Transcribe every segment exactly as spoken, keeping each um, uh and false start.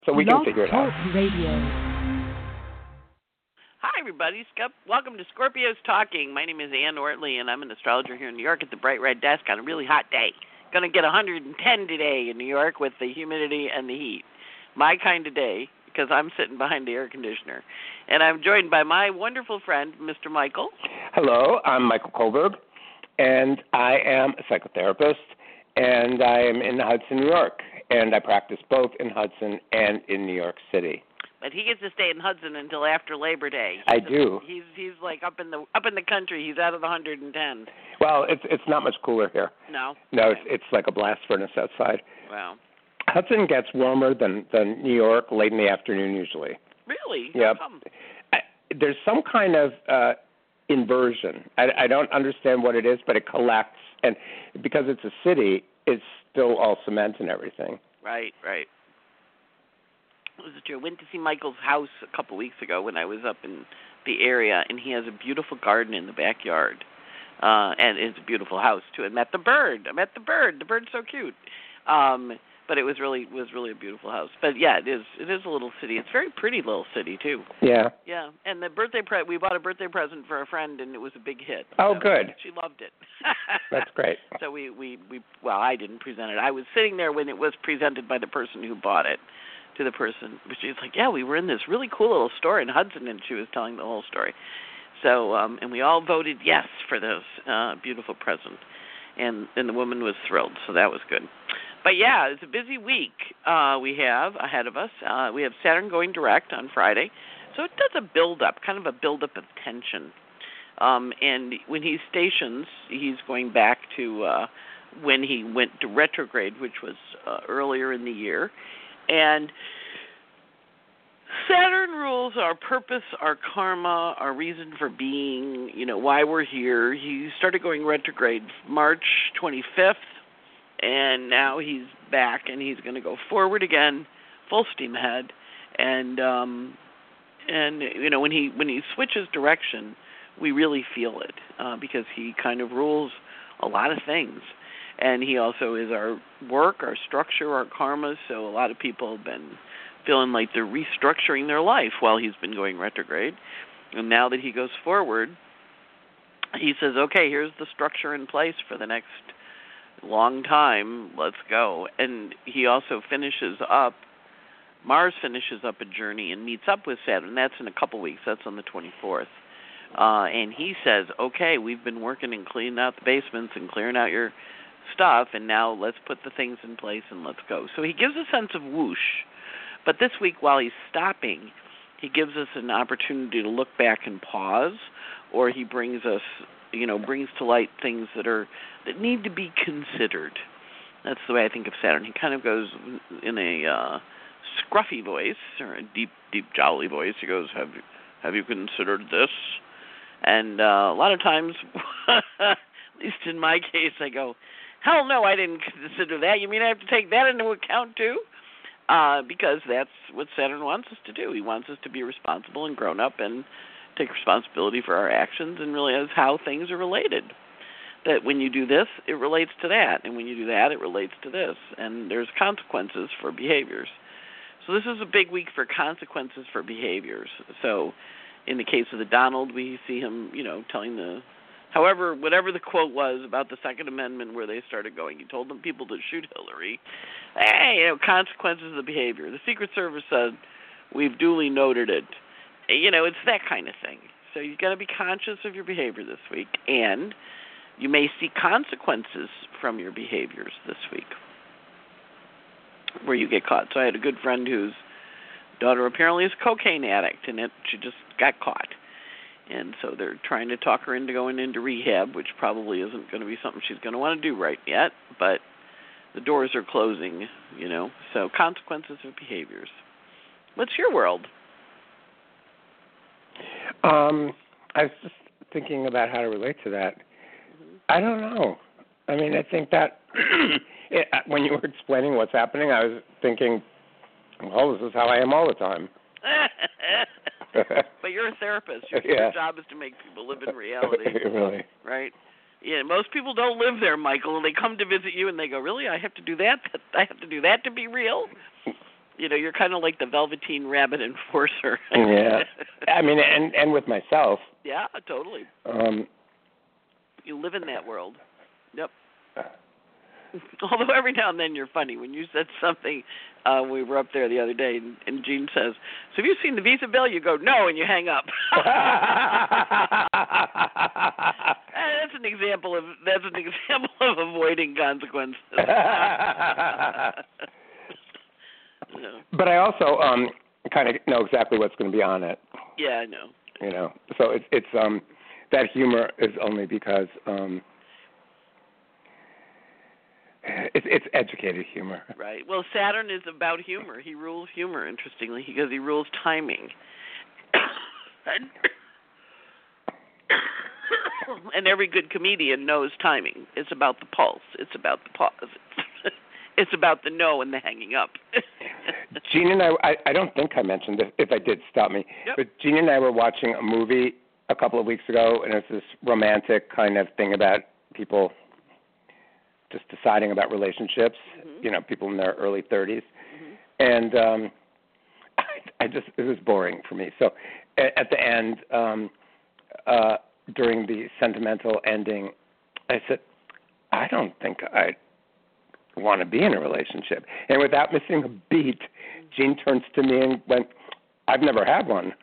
So we can Blog figure it Talk out. Radio. Hi, everybody. Sc- Welcome to Scorpios Talking. My name is Ann Ortley, and I'm an astrologer here in New York at the Bright Red Desk on a really hot day. Going to get one hundred ten today in New York with the humidity and the heat. My kind of day, because I'm sitting behind the air conditioner. And I'm joined by my wonderful friend, Mister Michael. Hello, I'm Michael Kohlberg, and I am a psychotherapist, and I am in Hudson, New York, and I practice both in Hudson and in New York City. But he gets to stay in Hudson until after Labor Day. I He's do. A, he's he's like up in the up in the country. He's out of the one hundred ten. Well, it's it's not much cooler here. No. No, Okay. it's it's like a blast furnace outside. Wow. Hudson gets warmer than than New York late in the afternoon usually. Really? Yeah. How come? There's some kind of uh, inversion. I, I don't understand what it is, but it collects, and because it's a city, it's still all cement and everything. Right, right. It was true. I went to see Michael's house a couple weeks ago when I was up in the area, and he has a beautiful garden in the backyard, uh, and it's a beautiful house too. I met the bird. I met the bird. The bird's so cute. Um, but it was really was really a beautiful house. But yeah, it is it is a little city. It's a very pretty little city too. Yeah. Yeah, and the birthday pre- we bought a birthday present for a friend, and it was a big hit. Oh, so good. She loved it. That's great. So we, we, we well, I didn't present it. I was sitting there when it was presented by the person who bought it to the person. She's like, yeah, we were in this really cool little store in Hudson, and she was telling the whole story. So, um, and we all voted yes for this uh, beautiful present, and and the woman was thrilled. So that was good. But yeah, it's a busy week uh, we have ahead of us. Uh, we have Saturn going direct on Friday, so it does a build-up, kind of a build-up of tension. Um, and when he stations, he's going back to uh, when he went to retrograde, which was uh, earlier in the year. And Saturn rules our purpose, our karma, our reason for being, you know, why we're here. He started going retrograde March twenty-fifth, and now he's back, and he's going to go forward again, full steam ahead. And, um, and you know, when he when he switches direction, we really feel it uh, because he kind of rules a lot of things. And he also is our work, our structure, our karma. So a lot of people have been feeling like they're restructuring their life while he's been going retrograde. And now that he goes forward, he says, okay, here's the structure in place for the next long time. Let's go. And he also finishes up, Mars finishes up a journey and meets up with Saturn. That's in a couple weeks. That's on the twenty-fourth. Uh, and he says, okay, we've been working and cleaning out the basements and clearing out your stuff, and now let's put the things in place and let's go. So he gives a sense of whoosh. But this week, while he's stopping, he gives us an opportunity to look back and pause, or he brings us, you know, brings to light things that are that need to be considered. That's the way I think of Saturn. He kind of goes in a uh, scruffy voice, or a deep, deep, jolly voice. He goes, have you, have you considered this? And uh, a lot of times, at least in my case, I go, hell no, I didn't consider that. You mean I have to take that into account too? Uh, because that's what Saturn wants us to do. He wants us to be responsible and grown up and take responsibility for our actions and realize how things are related. That when you do this, it relates to that. And when you do that, it relates to this. And there's consequences for behaviors. So this is a big week for consequences for behaviors. So in the case of the Donald, we see him, you know, telling the, however, whatever the quote was about the Second Amendment where they started going, he told them people to shoot Hillary. Hey, you know, consequences of the behavior. The Secret Service said, we've duly noted it. You know, it's that kind of thing. So you've got to be conscious of your behavior this week, and you may see consequences from your behaviors this week where you get caught. So I had a good friend whose daughter apparently is a cocaine addict, and it, she just got caught. And so they're trying to talk her into going into rehab, which probably isn't going to be something she's going to want to do right yet, but the doors are closing, you know. So consequences of behaviors. What's your world? Um, I was just thinking about how to relate to that. Mm-hmm. I don't know. I mean, I think that it, when you were explaining what's happening, I was thinking, well, this is how I am all the time. But you're a therapist. Your, yeah. your job is to make people live in reality. Really. Right? Yeah, most people don't live there, Michael, and they come to visit you and they go, really, I have to do that? I have to do that to be real? You know, you're kind of like the Velveteen Rabbit enforcer. Yeah. I mean, and and with myself. Yeah, totally. Um, you live in that world. Yep. Although every now and then you're funny. When you said something, uh, we were up there the other day, and, and Gene says, "So have you seen the Visa bill?" You go, "No," and you hang up. That's an example of that's an example of avoiding consequences. No. But I also um, kind of know exactly what's going to be on it. Yeah, I know. You know, so it's it's um that humor is only because um it's it's educated humor. Right. Well, Saturn is about humor. He rules humor, interestingly, because he rules timing. And every good comedian knows timing. It's about the pulse. It's about the pause. It's about the no and the hanging up. Gene and I, I, I don't think I mentioned this. If I did, stop me. Yep. But Gene and I were watching a movie a couple of weeks ago, and it's this romantic kind of thing about people just deciding about relationships, mm-hmm. you know, people in their early thirties. Mm-hmm. And um, I, I just, it was boring for me. So at, at the end, um, uh, during the sentimental ending, I said, I don't think I want to be in a relationship. And without missing a beat, Gene turns to me and went, I've never had one.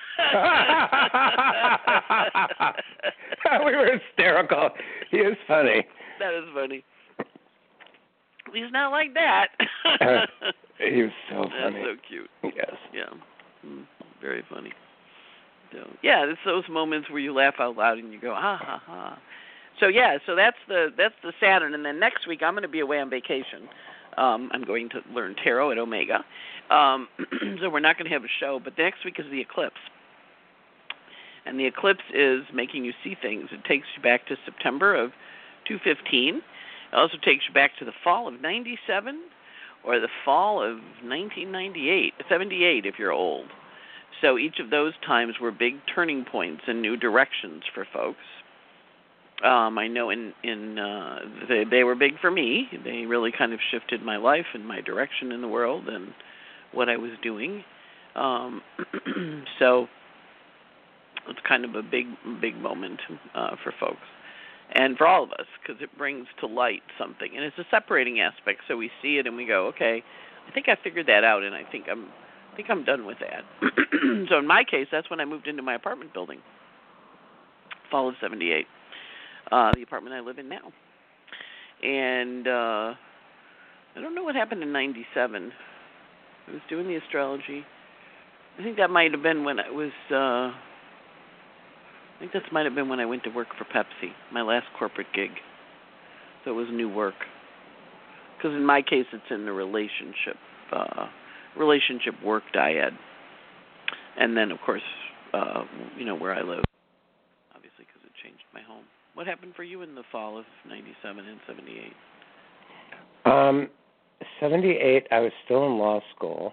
We were hysterical. He is funny. That is funny. He's not like that. uh, he was so funny. That's so cute. Yes. Yeah. Mm, very funny. So, yeah, it's those moments where you laugh out loud and you go, ha, ha, ha. So, yeah, so that's the that's the Saturn. And then next week I'm going to be away on vacation. Um, I'm going to learn tarot at Omega. Um, so we're not going to have a show. But next week is the eclipse. And the eclipse is making you see things. It takes you back to September of two fifteen. It also takes you back to the fall of ninety-seven or the fall of nineteen ninety-eight, seventy-eight if you're old. So each of those times were big turning points and new directions for folks. Um, I know in, in uh, they, they were big for me. They really kind of shifted my life and my direction in the world and what I was doing. Um, so it's kind of a big, big moment uh, for folks. And for all of us, because it brings to light something. And it's a separating aspect, so we see it and we go, okay, I think I figured that out, and I think I'm I think I'm done with that. So in my case, that's when I moved into my apartment building, fall of seventy-eight, uh, the apartment I live in now. And uh, I don't know what happened in ninety-seven. I was doing the astrology. I think that might have been when I was... Uh, I think this might have been when I went to work for Pepsi, my last corporate gig. So it was new work. Because in my case, it's in the relationship, uh, relationship work dyad. And then, of course, uh, you know, where I live, obviously, because it changed my home. What happened for you in the fall of ninety-seven and seventy-eight? Um, seventy-eight, I was still in law school.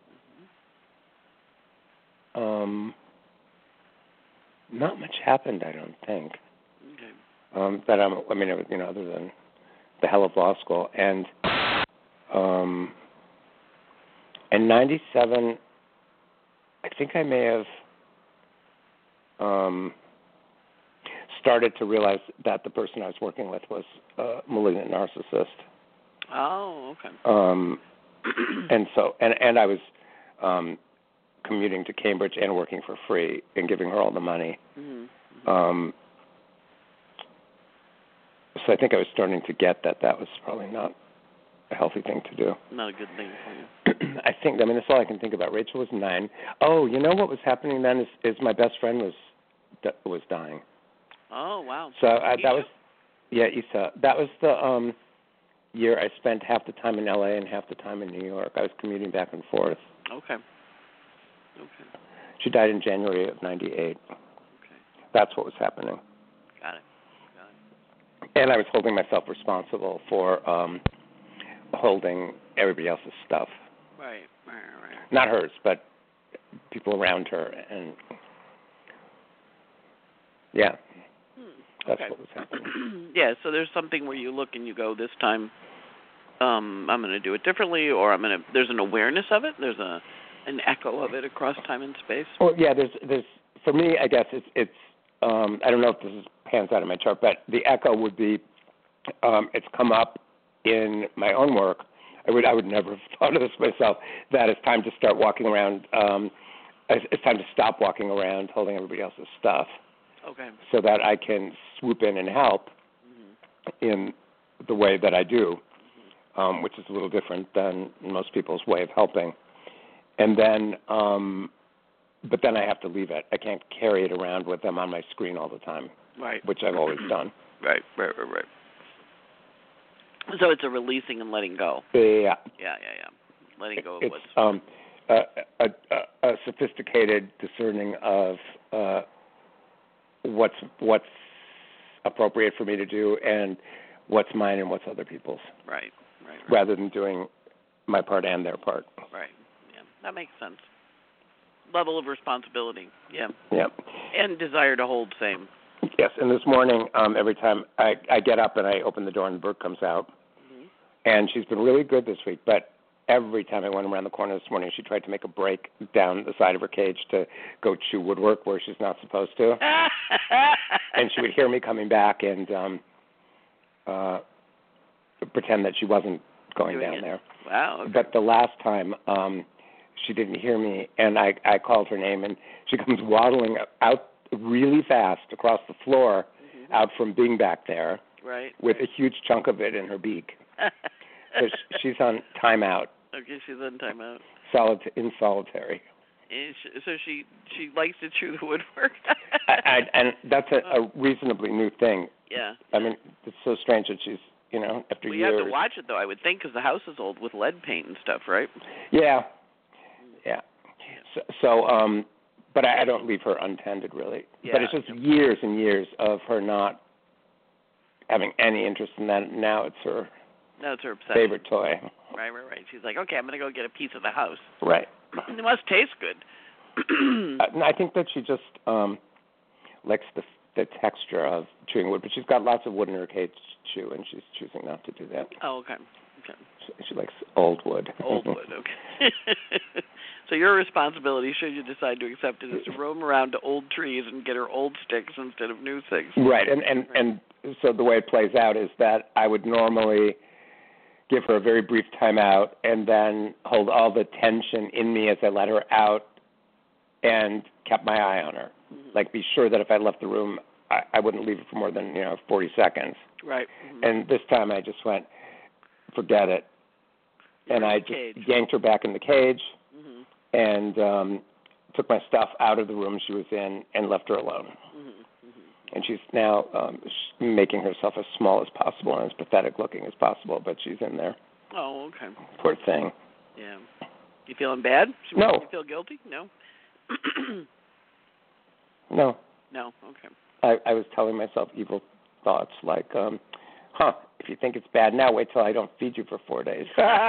Mm-hmm. Um... Not much happened, I don't think. Okay. Um, that I'm, I mean, you know, other than the hell of law school, and um, in ninety-seven, I think I may have um, started to realize that the person I was working with was a malignant narcissist. Oh, okay. Um, and so, and and I was. Um, commuting to Cambridge and working for free and giving her all the money. Mm-hmm. Um, so I think I was starting to get that that was probably not a healthy thing to do. Not a good thing for you. I think, I mean, that's all I can think about. Rachel was nine. Oh, you know what was happening then is, is my best friend was was dying. Oh, wow. So uh, that was, yeah, Issa. That was the um, year I spent half the time in L A and half the time in New York. I was commuting back and forth. Okay. Okay. She died in January of ninety-eight. Okay. That's what was happening. Got it. Got it. And I was holding myself responsible for um, holding everybody else's stuff. Right, right, right. Not hers, but people around her. And, yeah, hmm. that's okay. what was happening. Yeah, so there's something where you look and you go, this time um, I'm going to do it differently, or I'm going to. There's an awareness of it. There's a an echo of it across time and space. Well, yeah. There's there's for me, I guess it's it's. Um, I don't know if this is pans out of my chart, but the echo would be. Um, it's come up in my own work. I would I would never have thought of this myself. That it's time to start walking around. Um, it's, it's time to stop walking around holding everybody else's stuff. Okay. So that I can swoop in and help mm-hmm. in the way that I do, mm-hmm. um, which is a little different than most people's way of helping. And then, um, but then I have to leave it. I can't carry it around with them on my screen all the time. Right. Which I've always done. Right, right, right, right. So it's a releasing and letting go. Yeah. Yeah, yeah, yeah. Letting go of it's, what's... Um, a, a, a, a sophisticated discerning of uh, what's what's appropriate for me to do and what's mine and what's other people's. Right, right, right. Rather than doing my part and their part. Right, yeah. That makes sense. Level of responsibility, yeah. Yeah. And desire to hold same. Yes, and this morning, um, every time I, I get up and I open the door and the bird comes out, mm-hmm. and she's been really good this week, but every time I went around the corner this morning, she tried to make a break down the side of her cage to go chew woodwork where she's not supposed to. And she would hear me coming back and um, uh, pretend that she wasn't going Doing down it. there. Wow. Okay. But the last time, um, she didn't hear me, and I, I called her name, and she comes waddling out really fast across the floor mm-hmm. out from being back there right, with right. a huge chunk of it in her beak. So she's on timeout. Okay, she's on timeout. Solid in solitary. And she, so she she likes to chew the woodwork. I, I, and that's a, a reasonably new thing. Yeah. I mean, it's so strange that she's, you know, after well, years. You have to watch it, though, I would think, because the house is old with lead paint and stuff, right? Yeah. Yeah. So, so um, but I, I don't leave her untended, really. Yeah. But it's just years and years of her not having any interest in that. Now it's her No, it's her obsession. favorite toy. Right, right, right. She's like, okay, I'm going to go get a piece of the house. Right. It must taste good. I think that she just um, likes the the texture of chewing wood, but she's got lots of wood in her cage to chew, and she's choosing not to do that. Oh, okay. Okay. She, she likes old wood. Old wood, okay. So your responsibility, should you decide to accept it, is to roam around to old trees and get her old sticks instead of new sticks. Right, and and, right. and so the way it plays out is that I would normally give her a very brief time out and then hold all the tension in me as I let her out and kept my eye on her. Mm-hmm. Like, be sure that if I left the room, I, I wouldn't leave it for more than, you know, forty seconds. Right. Mm-hmm. And this time I just went, forget it. You're and I just cage. yanked her back in the cage mm-hmm. and um, took my stuff out of the room she was in and left her alone. Mm-hmm. Mm-hmm. And she's now um, making herself as small as possible and as pathetic looking as possible, but she's in there. Oh, okay. Poor thing. Yeah. You feeling bad? Should no. You feel guilty? No. No. No. Okay. I, I was telling myself evil thoughts like, um, huh, if you think it's bad now, wait till I don't feed you for four days.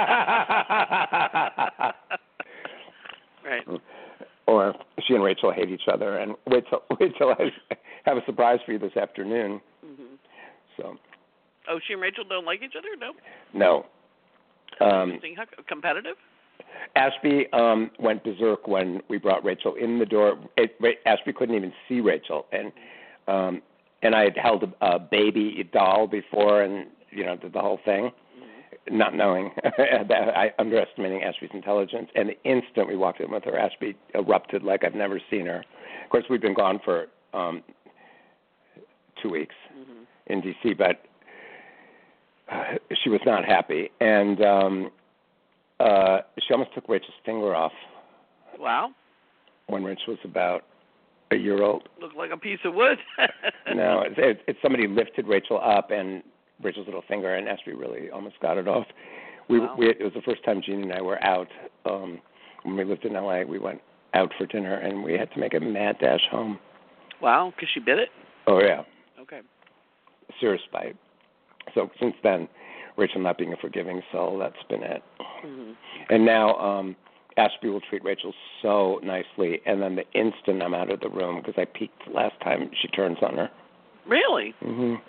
Right. Or she and Rachel hate each other, and wait till wait till I have a surprise for you this afternoon. Mm-hmm. So. Oh, she and Rachel don't like each other? No. No. Um, Interesting. How competitive? Ashby um, went berserk when we brought Rachel in the door. It, Ashby couldn't even see Rachel, and um, and I had held a, a baby doll before, and you know, did the whole thing, mm-hmm. not knowing, I underestimating Ashby's intelligence. And the instant we walked in with her, Ashby erupted like I've never seen her. Of course, we'd been gone for um, two weeks mm-hmm. in D C, but uh, she was not happy, and. Um, Uh, she almost took Rachel's finger off. Wow. When Rachel was about a year old. Looked like a piece of wood. No, it's, it's, it's somebody lifted Rachel up and Rachel's little finger, and Ashby really almost got it off. We, wow. we it was the first time Jeannie and I were out. Um, when we lived in L A, we went out for dinner, and we had to make a mad dash home. Wow, because she bit it? Oh, yeah. Okay. Serious bite. So since then, Rachel not being a forgiving soul, that's been it. Mm-hmm. And now um, Ashby will treat Rachel so nicely, and then the instant I'm out of the room, because I peeked last time, she turns on her. Really? Mm-hmm.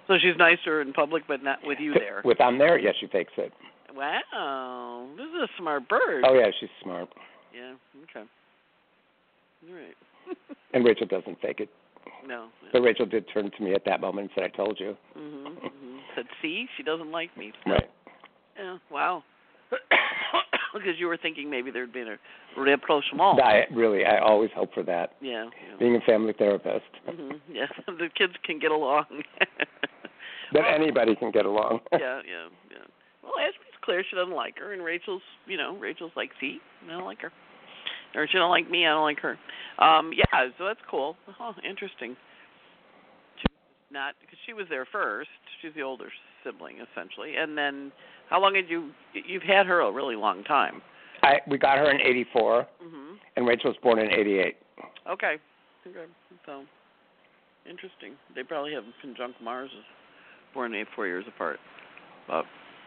So she's nicer in public, but not with you there. With I'm there, yes, she fakes it. Wow, this is a smart bird. Oh yeah, she's smart. Yeah. Okay. All right. And Rachel doesn't fake it. No. no. But Rachel did turn to me at that moment and said, "I told you." Mm-hmm, mm-hmm. Said, "See, she doesn't like me." So. Right. Yeah. Wow. Because you were thinking maybe there'd been a rapprochement. I really, I always hope for that. Yeah. yeah. Being a family therapist. Mm-hmm. Yeah. The kids can get along. That anybody can get along. yeah. Yeah. Yeah. Well, Ashby's clear she doesn't like her, and Rachel's, you know, Rachel's like, "See, I don't like her." Or she don't like me, I don't like her. Um, yeah, so that's cool. Oh, interesting. She was not because she was there first. She's the older sibling, essentially. And then, how long had you? You've had her a really long time. I we got her in eighty-four, Mm-hmm. and Rachel was born in eighty-eight. Okay. Okay. So, interesting. They probably have conjunct Mars, born eight four years apart, but.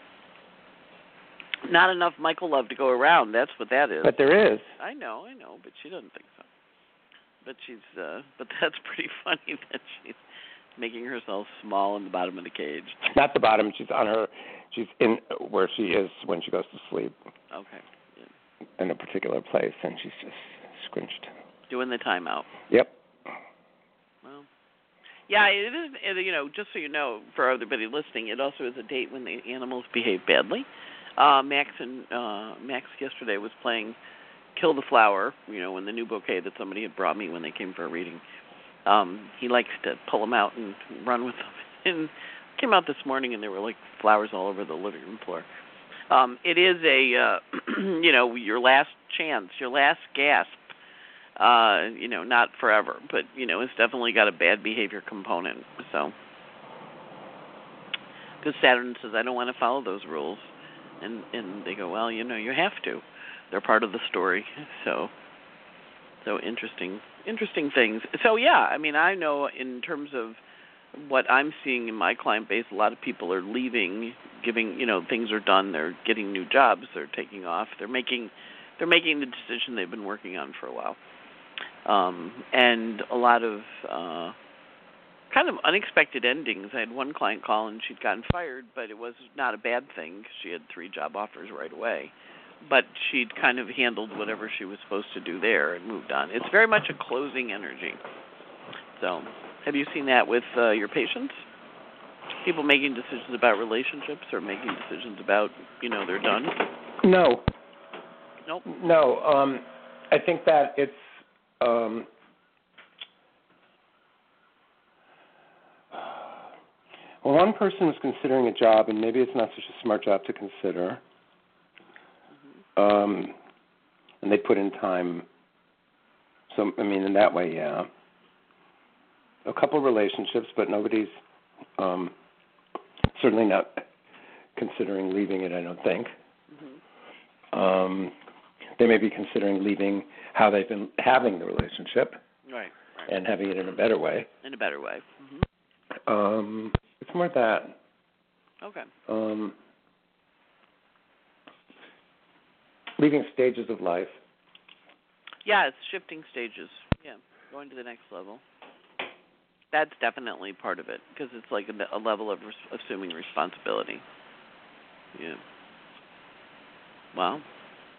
Not enough Michael love to go around. That's what that is. But there is. I know, I know, but she doesn't think so. But she's, uh, but that's pretty funny that she's making herself small in the bottom of the cage. Not the bottom. She's on her. She's in where she is when she goes to sleep. Okay. Yeah. In a particular place, and she's just squinched. Doing the timeout. Yep. Well. Yeah, it is. It, you know, just so you know, for everybody listening, it also is a date when the animals behave badly. Uh, Max and uh, Max yesterday was playing Kill the Flower, you know, in the new bouquet that somebody had brought me when they came for a reading. Um, he likes to pull them out and run with them. And came out this morning and there were like flowers all over the living room floor. Um, it is a, uh, you know, your last chance, your last gasp. Uh, you know, not forever, but you know, it's definitely got a bad behavior component. So, because Saturn says, I don't want to follow those rules. And and they go, well, you know, you have to. They're part of the story. So, so interesting, interesting things. So yeah, I mean, I know in terms of what I'm seeing in my client base, a lot of people are leaving, giving, you know, things are done. They're getting new jobs. They're taking off. They're making, they're making the decision they've been working on for a while. Um, and a lot of uh, kind of unexpected endings. I had one client call and she'd gotten fired, but it was not a bad thing. She had three job offers right away. But she'd kind of handled whatever she was supposed to do there and moved on. It's very much a closing energy. So have you seen that with uh, your patients? People making decisions about relationships or making decisions about, you know, they're done? No. Nope. No. Um, I think that it's... Um, Well, one person is considering a job, and maybe it's not such a smart job to consider. Mm-hmm. Um, and they put in time. So, I mean, in that way, yeah. A couple relationships, but nobody's um, certainly not considering leaving it, I don't think. Mm-hmm. Um, they may be considering leaving how they've been having the relationship. Right, right. And having it in a better way. In a better way. Mm-hmm. Um, it's more that. Okay. Um, leaving stages of life. Yeah, it's shifting stages. Yeah, going to the next level. That's definitely part of it because it's like a, a level of res- assuming responsibility. Yeah. Wow.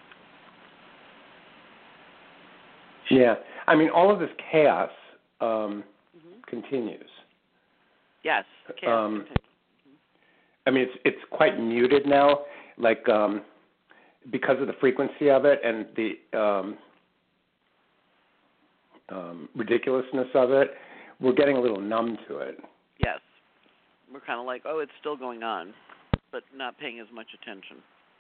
Yeah. I mean, all of this chaos um, mm-hmm. continues. Yes. Chaos um, continues. I mean, it's it's quite muted now, like um, because of the frequency of it and the um, um, ridiculousness of it. We're getting a little numb to it. Yes. We're kind of like, oh, it's still going on, but not paying as much attention.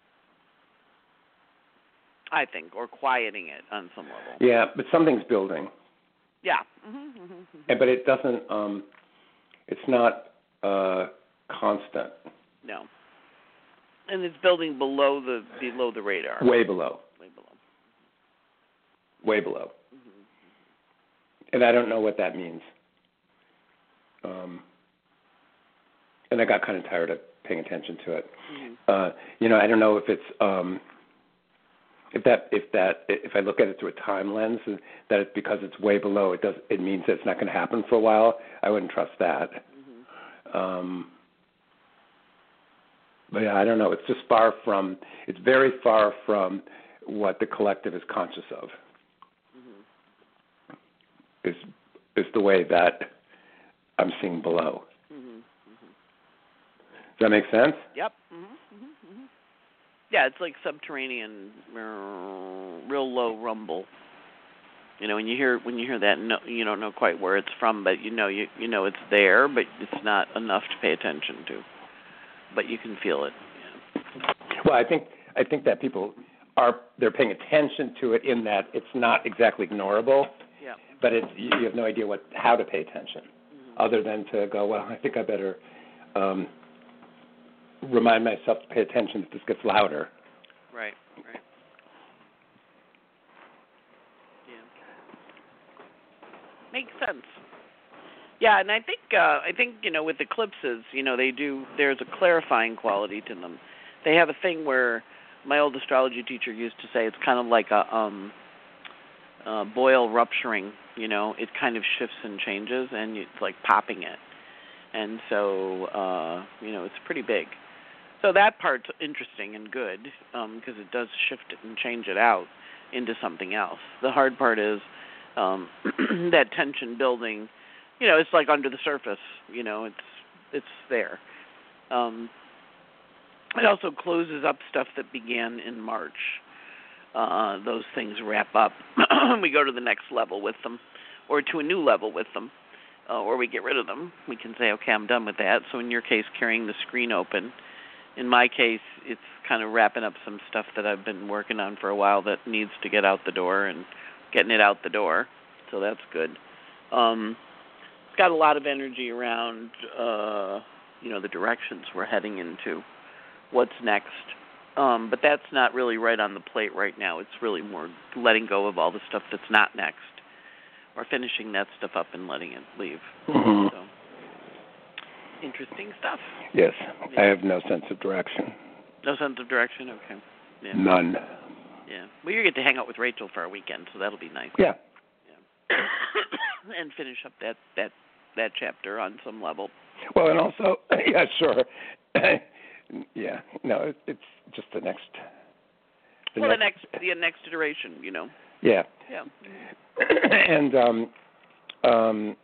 I think, or quieting it on some level. Yeah, but something's building. Yeah. Mm-hmm, mm-hmm, mm-hmm. And, but it doesn't, um, it's not uh, constant. No. And it's building below the below the radar. Way below. Way below. Way below. Mm-hmm. And I don't know what that means. Um, and I got kind of tired of paying attention to it. Mm-hmm. Uh, you know, I don't know if it's um, if that if that if I look at it through a time lens, that it's because it's way below. It does. It means that it's not going to happen for a while. I wouldn't trust that. Mm-hmm. Um, but yeah, I don't know. It's just far from. It's very far from what the collective is conscious of. Mm-hmm. Is is the way that I'm seeing below. Mm-hmm. Mm-hmm. Does that make sense? Yep. Mm-hmm. Mm-hmm. Mm-hmm. Yeah, it's like subterranean, uh, real low rumble. You know, when you hear when you hear that, no, you don't know quite where it's from, but you know you you know it's there, but it's not enough to pay attention to. But you can feel it. Yeah. Well, I think I think that people are they're paying attention to it in that it's not exactly ignorable. Yeah. But it's you have no idea what how to pay attention, mm-hmm. other than to go, well, I think I better um, remind myself to pay attention that this gets louder. Right. Right. Makes sense. Yeah, and I think uh, I think you know with eclipses, you know they do. There's a clarifying quality to them. They have a thing where my old astrology teacher used to say it's kind of like a um, uh, boil rupturing. You know, it kind of shifts and changes, and it's like popping it. And so uh, you know it's pretty big. So that part's interesting and good because um, it does shift it and change it out into something else. The hard part is. Um, that tension building, you know, it's like under the surface. You know, it's it's there. Um, it also closes up stuff that began in March. Uh, those things wrap up. We go to the next level with them, or to a new level with them, uh, or we get rid of them. We can say, okay, I'm done with that. So in your case, carrying the screen open. In my case, it's kind of wrapping up some stuff that I've been working on for a while that needs to get out the door and getting it out the door, so that's good. Um, it's got a lot of energy around, uh, you know, the directions we're heading into, what's next. Um, but that's not really right on the plate right now. It's really more letting go of all the stuff that's not next, or finishing that stuff up and letting it leave. Mm-hmm. So, interesting stuff. Yes, yeah. I have no sense of direction. No sense of direction? Okay. Yeah. None. Yeah. Well, you get to hang out with Rachel for a weekend, so that'll be nice. Yeah. Yeah. And finish up that, that that chapter on some level. Well, and also, yeah, sure. Yeah. No, it, it's just the next. The well, next, the next the next iteration, you know. Yeah. Yeah. And um, um,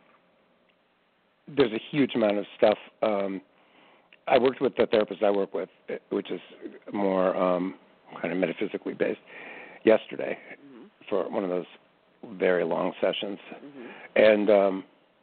there's a huge amount of stuff. Um, I worked with the therapist I work with, which is more. Um, kind of metaphysically based, yesterday mm-hmm. for one of those very long sessions. Mm-hmm. And um,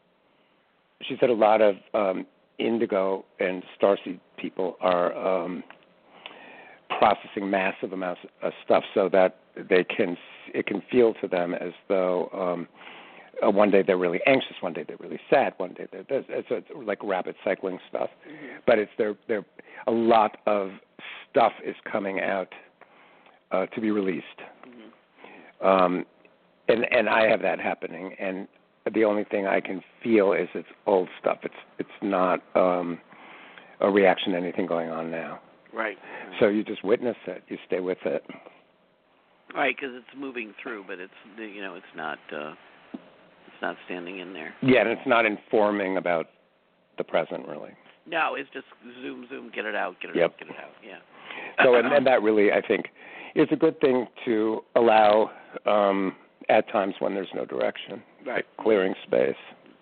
she said a lot of um, indigo and starseed people are um, processing massive amounts of stuff so that they can, it can feel to them as though um, uh, one day they're really anxious, one day they're really sad, one day they're this. It's, it's like rapid cycling stuff. Mm-hmm. But it's there, there, a lot of stuff is coming out Uh, to be released, mm-hmm. um, and and I have that happening. And the only thing I can feel is it's old stuff. It's it's not um, a reaction to anything going on now. Right. So you just witness it. You stay with it. Right, because it's moving through, but it's you know it's not uh, it's not standing in there. Yeah, and it's not informing about the present really. No, it's just zoom, zoom, get it out, get it yep. out, get it out. Yeah. So and, and that really, I think, is a good thing to allow um, at times when there's no direction, right? Like clearing space.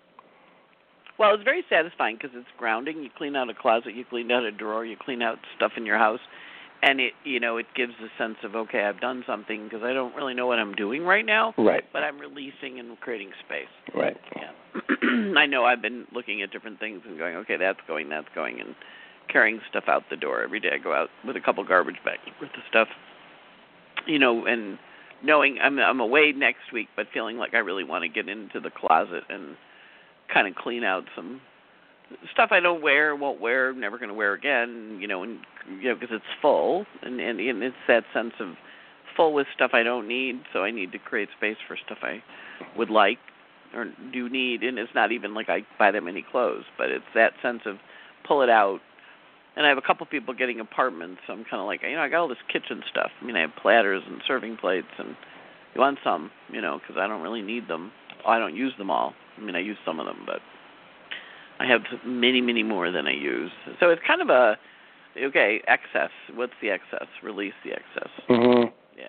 Well, it's very satisfying because it's grounding. You clean out a closet, you clean out a drawer, you clean out stuff in your house, and it, you know, it gives a sense of okay, I've done something because I don't really know what I'm doing right now. Right. But I'm releasing and creating space. Right. Yeah. I know I've been looking at different things and going, okay, that's going, that's going, and carrying stuff out the door every day. I go out with a couple garbage bags worth of stuff. You know, and knowing I'm I'm away next week, but feeling like I really want to get into the closet and kind of clean out some stuff I don't wear, won't wear, never going to wear again. You know, and you know because it's full, and, and and it's that sense of full with stuff I don't need. So I need to create space for stuff I would like or do need, and it's not even like I buy that many clothes, but it's that sense of pull it out. And I have a couple people getting apartments, so I'm kind of like, you know, I got all this kitchen stuff. I mean, I have platters and serving plates, and you want some, you know, because I don't really need them. Oh, I don't use them all. I mean, I use some of them, but I have many, many more than I use. So it's kind of a, okay, excess. What's the excess? Release the excess. Mm-hmm. Yeah.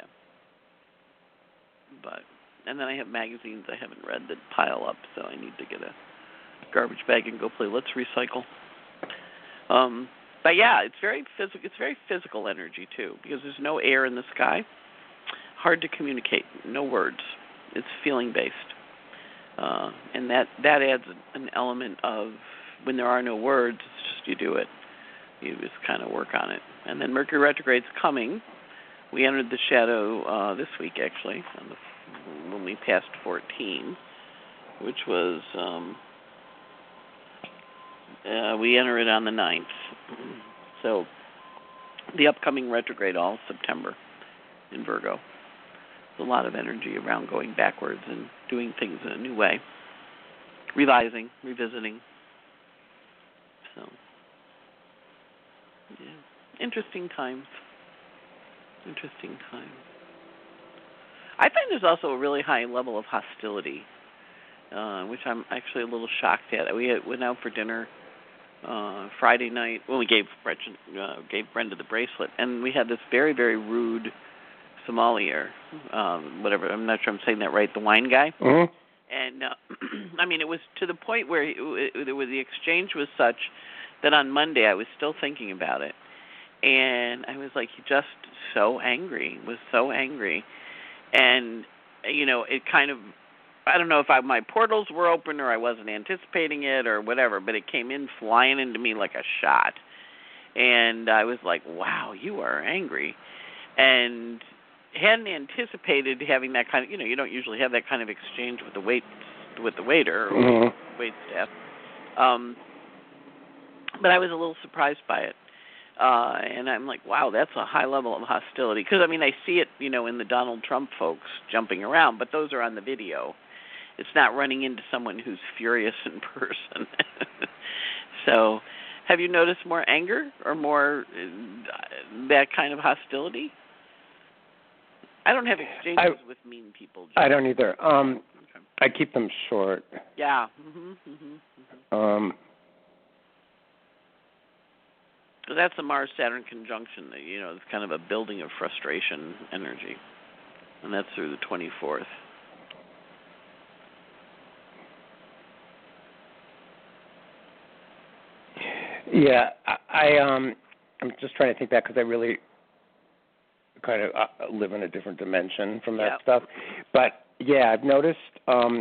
But, and then I have magazines I haven't read that pile up, so I need to get a garbage bag and go play Let's Recycle. Um, but yeah, it's very physical. It's very physical energy too, because there's no air in the sky. Hard to communicate. No words. It's feeling based, uh, and that that adds an element of when there are no words. It's just you do it. You just kind of work on it. And then Mercury retrograde's coming. We entered the shadow uh, this week, actually, on the, when we passed fourteen, which was. Um, Uh, we enter it on the ninth. So the upcoming retrograde all September in Virgo. There's a lot of energy around going backwards and doing things in a new way. Revising, revisiting. So, yeah. Interesting times. Interesting times. I find there's also a really high level of hostility, uh, which I'm actually a little shocked at. We had, went out for dinner Uh, Friday night, well, we gave Brenda, uh, gave Brenda the bracelet, and we had this very, very rude sommelier, um, whatever, I'm not sure I'm saying that right, the wine guy. Mm-hmm. And, uh, I mean, it was to the point where it, it, it was, the exchange was such that on Monday I was still thinking about it. And I was like, he just so angry, was so angry. And, you know, it kind of, I don't know if I, my portals were open or I wasn't anticipating it or whatever, but it came in flying into me like a shot. And I was like, wow, you are angry. And hadn't anticipated having that kind of, you know, you don't usually have that kind of exchange with the wait, with the waiter or mm-hmm. wait staff. Um, but I was a little surprised by it. Uh, and I'm like, wow, that's a high level of hostility. Because, I mean, I see it, you know, in the Donald Trump folks jumping around, but those are on the video. It's not running into someone who's furious in person. So, have you noticed more anger or more uh, that kind of hostility? I don't have exchanges I, with mean people. I don't either. Um, okay. I keep them short. Yeah. Mm-hmm, mm-hmm, mm-hmm. Um, that's a Mars-Saturn conjunction. That, you know, it's kind of a building of frustration energy, and that's through the twenty-fourth. Yeah, I, I um, I'm just trying to think back because I really kind of uh, live in a different dimension from that yeah. stuff. But yeah, I've noticed um,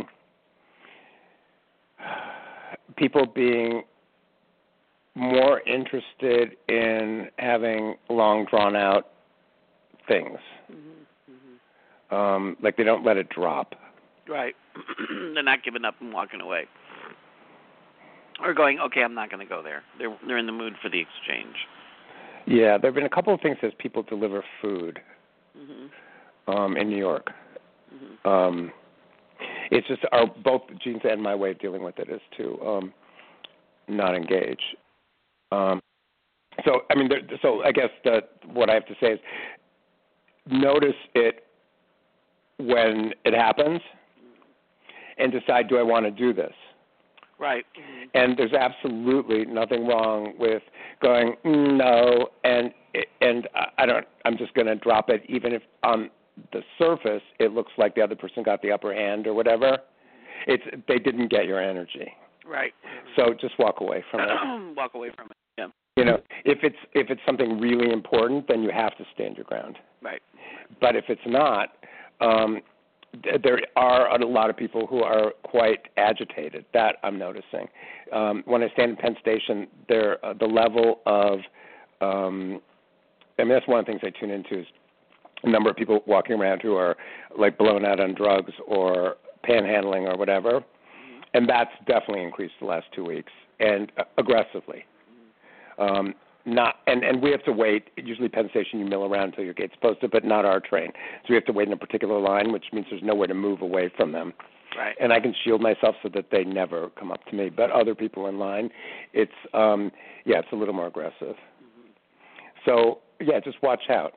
people being more interested in having long, drawn out things. Mm-hmm. Mm-hmm. Um, like they don't let it drop. Right. They're not giving up and walking away. Or going, okay, I'm not going to go there. They're they're in the mood for the exchange. Yeah, there have been a couple of things as people deliver food mm-hmm. um, in New York. Mm-hmm. Um, it's just our both Gene's and my way of dealing with it is to um, not engage. Um, so I mean, there, so I guess that what I have to say is notice it when it happens, and decide, do I want to do this? Right. And there's absolutely nothing wrong with going mm, no, and and I don't. I'm just going to drop it, even if on the surface it looks like the other person got the upper hand or whatever. It's they didn't get your energy. Right. So just walk away from it. Walk away from it. Yeah. You know, if it's if it's something really important, then you have to stand your ground. Right. But if it's not. Um, There are a lot of people who are quite agitated. That I'm noticing. Um, when I stand in Penn Station, there uh, the level of, um, I mean, that's one of the things I tune into is a number of people walking around who are like blown out on drugs or panhandling or whatever, mm-hmm. and that's definitely increased the last two weeks and uh, aggressively. Mm-hmm. Um, Not and, and we have to wait. Usually, Penn Station, you mill around until your gate's posted, but not our train. So we have to wait in a particular line, which means there's nowhere to move away from them. Right. And I can shield myself so that they never come up to me. But other people in line, it's um, yeah, it's a little more aggressive. Mm-hmm. So yeah, just watch out.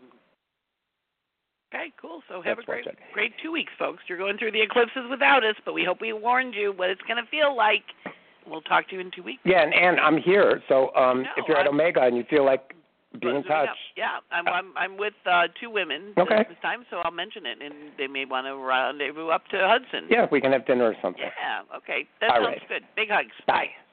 Okay, cool. So have Let's a great, great two weeks, folks. You're going through the eclipses without us, but we hope we warned you what it's going to feel like. we'll talk to you in two weeks. Yeah, and, and I'm here. So um, No, if you're at I'm- Omega and you feel like be in Let's- touch. Yeah, I'm I'm, I'm with uh, two women Okay. this time, so I'll mention it, and they may want to rendezvous up to Hudson. Yeah, we can have dinner or something. Yeah. Okay. That All sounds right. good. Big hugs. Bye.